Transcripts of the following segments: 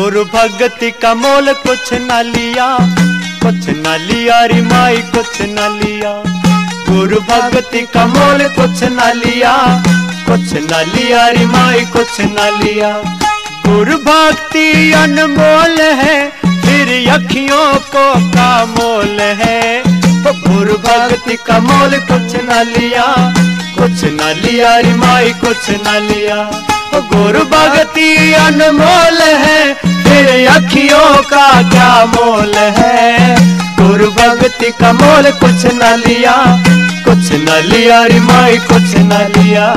गुरु भक्ति का मोल कुछ न लिया, कुछ न लिया रे माई कुछ न लिया। गुरु भक्ति का मोल कुछ न लिया, कुछ न लिया रे माई कुछ न लिया। गुरु भक्ति अनमोल है, फिर अखियों को का मोल है। गुरु भक्ति का मोल कुछ न लिया, कुछ न लिया रे माई कुछ न लिया। गुरु भक्ति अनमोल है, फिर अखियों का क्या मोल है। गुरु भक्ति का मोल कुछ न लिया, कुछ न लिया रे माई कुछ न लिया।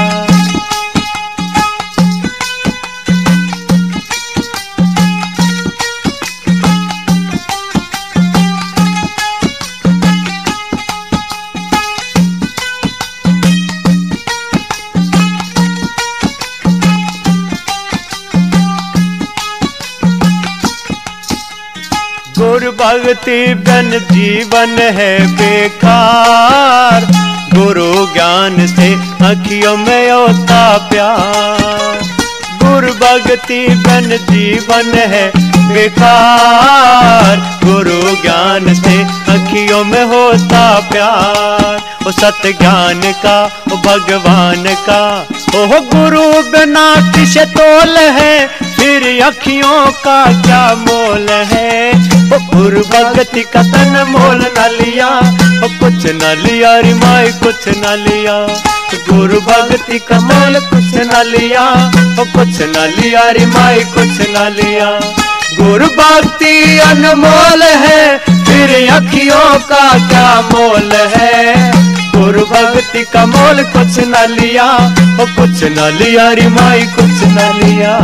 गुरु भक्ति बिन जीवन है बेकार, गुरु ज्ञान से अखियों में होता प्यार। गुरु भक्ति बिन जीवन है बेकार, गुरु ज्ञान से अखियों में होता प्यार। ओ सत्य ज्ञान का ओ भगवान का, ओह गुरु बिना किसे तोल है, फिर अखियों का क्या मोल है। ओ गुरु भक्ति का तन मोल न लिया, ओ कुछ न लिया रे माई कुछ न लिया। गुरु भक्ति का मोल कुछ न लिया, ओ कुछ न लिया रे माई कुछ न लिया। गुरु भक्ति अनमोल है, फिर अखियों का क्या मोल है। गुरु भक्ति का मोल कुछ न लिया, ओ कुछ न लिया रे माई कुछ न लिया।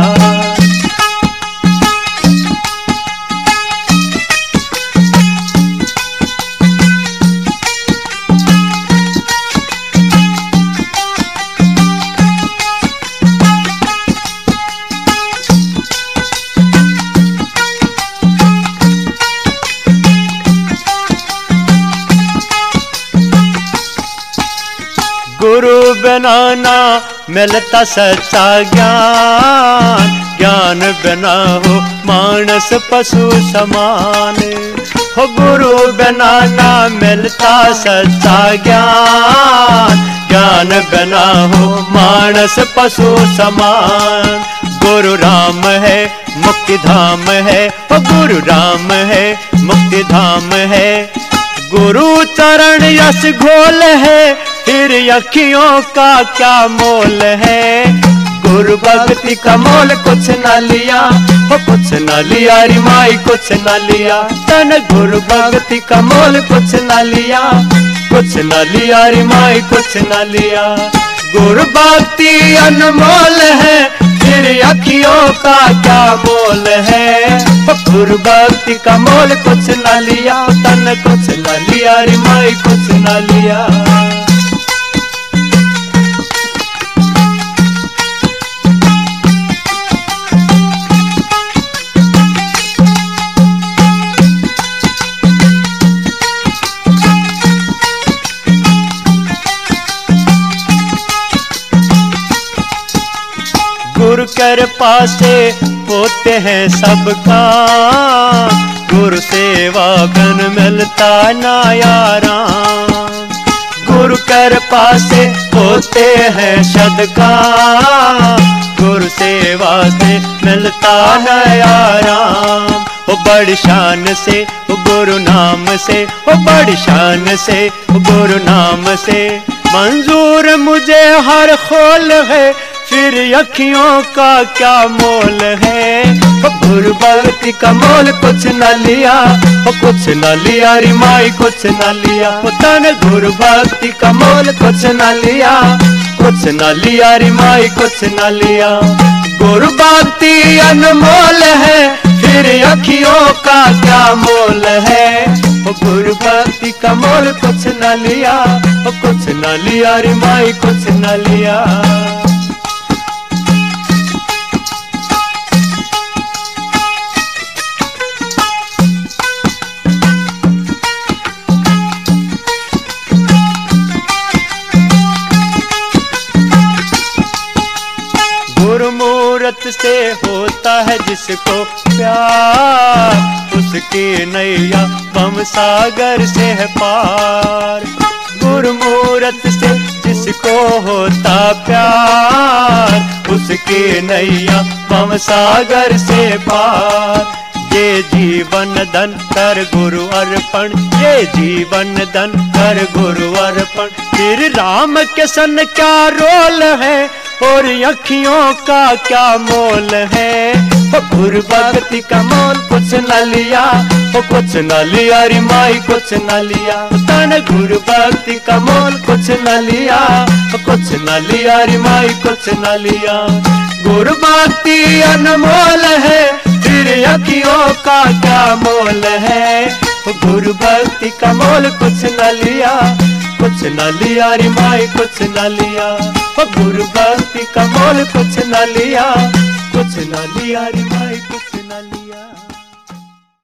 गुरु बिना ना मिलता सच्चा ज्ञान, ज्ञान बिना हो मानस पशु समान। हो गुरु बिना ना मिलता सच्चा ज्ञान, ज्ञान बिना हो मानस पशु समान। गुरु राम है मुक्ति धाम है, हो गुरु राम है मुक्ति धाम है। गुरु चरण यश घोल है, फिर अखियों का क्या मोल है। गुरु भक्ति का मोल कुछ न लिया, हो कुछ न लिया रे माई कुछ न लिया। तन गुरु भक्ति का मोल कुछ न लिया, कुछ न लिया रे माई कुछ न लिया। गुरु भक्ति अनमोल है, फिर अखियों का क्या मोल है। गुरु भक्ति का मोल कुछ न लिया, तन कुछ न लिया रे माई कुछ न लिया। गुरु कृपा से होते हैं सबका, गुरु सेवा बिन मिलता ना यारा। गुरु कृपा से होते हैं सदका, गुरु सेवा से मिलता ना यारा। वो बड़ी शान से वो गुरु नाम से, वो बड़ी शान से वो गुरु नाम से। मंजूर मुझे हर खोल है, फिर अखियों का क्या मोल है। गुरु भक्ति का मोल कुछ न लिया, कुछ न लिया रे माई कुछ न लिया। तन गुरु भक्ति का मोल कुछ न लिया, कुछ न लिया रे माई कुछ न लिया। गुरु भक्ति अनमोल है, फिर अखियों का क्या मोल है। गुरु भक्ति का मोल कुछ न लिया, कुछ न लिया रे माई कुछ न लिया। गुरु मोर मूरत से होता है जिसको प्यार, उसकी नैया भव सागर से है पार। गुरमूरत से जिसको होता प्यार, उसकी नैया भव सागर से पार। ये जीवन धन कर गुरु अर्पण, ये जीवन धन कर गुरु अर्पण। फिर राम के सन क्या रोल है और अखियों का क्या मोल है। गुरु भक्ति का मोल कुछ न लिया, वो कुछ न लिया रे माई कुछ न लिया। तन गुरु भक्ति का मोल कुछ न लिया, वो कुछ न लिया रे माई कुछ न लिया। गुरु भक्ति अनमोल है, फिर अखियों का क्या मोल है। गुरु भक्ति का मोल कुछ न लिया, कुछ न लिया रे माई कुछ न लिया। गुरु भक्ति का मोल कुछ न लिया, कुछ न लिया रे माई कुछ न लिया।